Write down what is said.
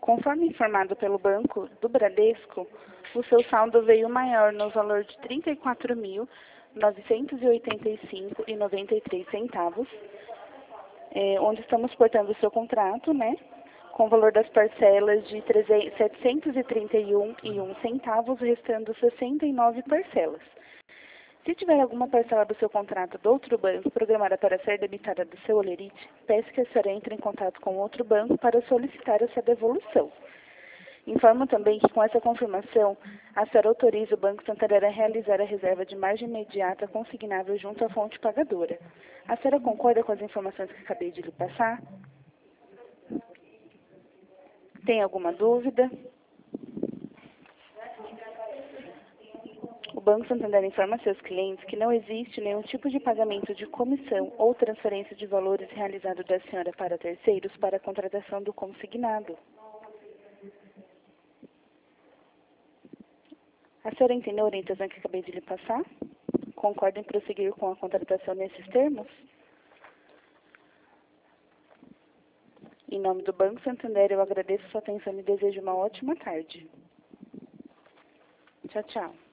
Conforme informado pelo Banco do Bradesco, o seu saldo veio maior no valor de R$ 34.985,93, onde estamos portando o seu contrato, né? Com o valor das parcelas de R$ 731,01, restando 69 parcelas. Se tiver alguma parcela do seu contrato do outro banco programada para ser debitada do seu Olerite, peço que a senhora entre em contato com outro banco para solicitar essa devolução. Informo também que com essa confirmação, a senhora autoriza o Banco Santander a realizar a reserva de margem imediata consignável junto à fonte pagadora. A senhora concorda com as informações que acabei de lhe passar? Tem alguma dúvida? O Banco Santander informa a seus clientes que não existe nenhum tipo de pagamento de comissão ou transferência de valores realizado da senhora para terceiros para a contratação do consignado. A senhora entendeu a orientação que acabei de lhe passar? Concorda em prosseguir com a contratação nesses termos? Em nome do Banco Santander, eu agradeço sua atenção e desejo uma ótima tarde. Tchau, tchau.